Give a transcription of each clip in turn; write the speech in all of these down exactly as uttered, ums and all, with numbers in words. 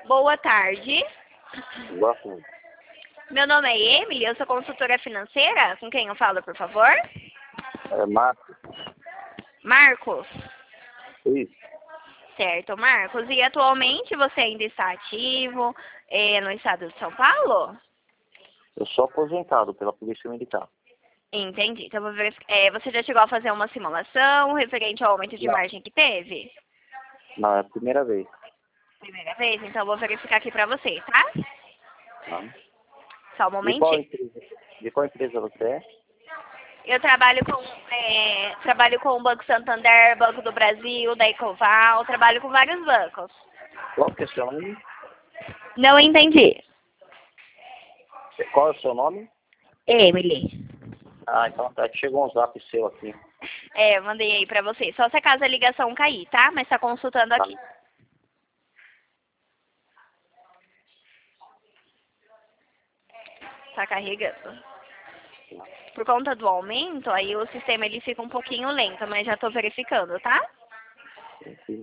Boa tarde. Boa tarde. Meu nome é Emily, eu sou consultora financeira. Com quem eu falo, por favor? É Marcos. Marcos. Isso. Certo, Marcos. E atualmente você ainda está ativo eh, no estado de São Paulo? Eu sou aposentado pela Polícia Militar. Entendi. Então, vou verificar. Eh, você já chegou a fazer uma simulação referente ao aumento de Não. margem que teve? Não, é a primeira vez. Primeira vez? Então, vou verificar aqui para você, tá? Tá? Só um De qual momentinho. empresa, de qual empresa você é? Eu trabalho com, eh, trabalho com o Banco Santander, Banco do Brasil, da Ecoval, trabalho com vários bancos. Qual que é o seu nome? Não entendi. Qual é o seu nome? Emily. Ah, então tá. Chegou um zap seu aqui. É, mandei aí pra você. Só se acaso a ligação cair, tá? Mas tá consultando Tá? aqui. Tá carregando. Por conta do aumento, aí o sistema ele fica um pouquinho lento, mas já tô verificando, tá? Sim.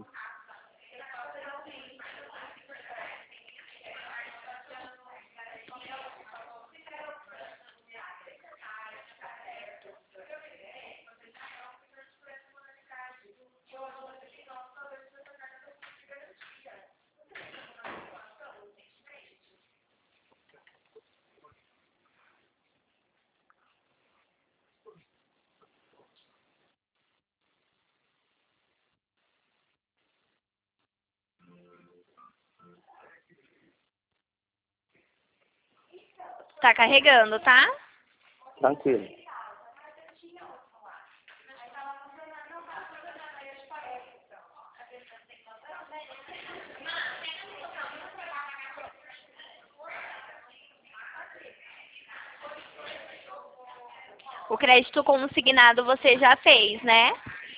Tá carregando, tá? Tranquilo. O crédito consignado você já fez, né?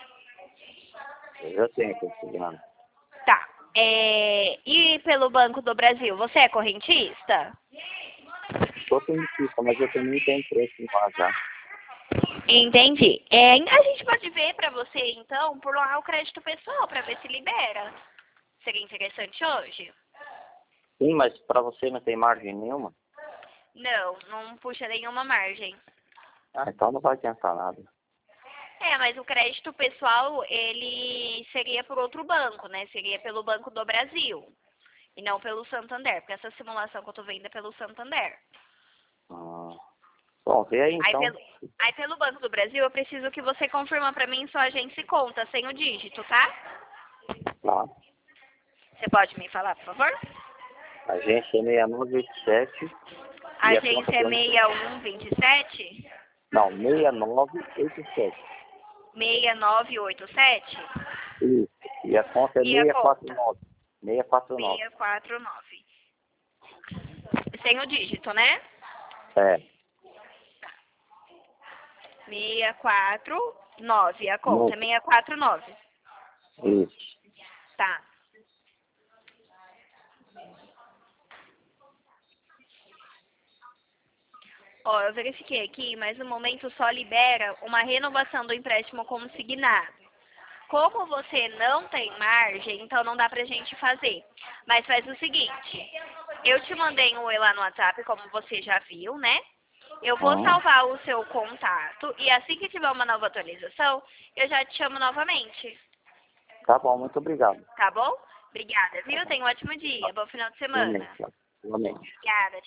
Eu já tenho consignado. Tá. É, e pelo Banco do Brasil, você é correntista? Sou cientista, mas eu também tenho preço em lá já. Entendi. É, a gente pode ver pra você, então, por lá o crédito pessoal, pra ver se libera. Seria interessante hoje? Sim, mas para você não tem margem nenhuma? Não, não puxa nenhuma margem. Ah, então não vai adiantar nada. É, mas o crédito pessoal, ele seria por outro banco, né? Seria pelo Banco do Brasil. E não pelo Santander, porque essa simulação que eu tô vendo é pelo Santander. Ah. Bom, vê aí Aí então. pelo, aí pelo Banco do Brasil, eu preciso que você confirma pra mim sua agência e conta, sem o dígito, tá? Tá. Você pode me falar, por favor? Agência seis nove oito sete. A E a conta agência é bancária. seis um dois sete? Não, seis nove oito sete. seis nove oito sete? Isso. E a conta é E a seis quatro conta? nove. seis quatro nove. seis quatro nove. Sem o dígito, né? É. seis quatro nove. A conta No- é seis quatro nove. Isso. Tá. Ó, eu verifiquei aqui, mas no momento só libera uma renovação do empréstimo consignado. Como você não tem margem, então não dá pra gente fazer. Mas faz o seguinte, eu te mandei um oi lá no WhatsApp, como você já viu, né? Eu vou Hum. salvar o seu contato e assim que tiver uma nova atualização, eu já te chamo novamente, Tá bom, muito obrigado. tá bom? Obrigada, Tá viu? bom. Tenha um ótimo dia, bom final de semana. Igualmente. Igualmente. Obrigada.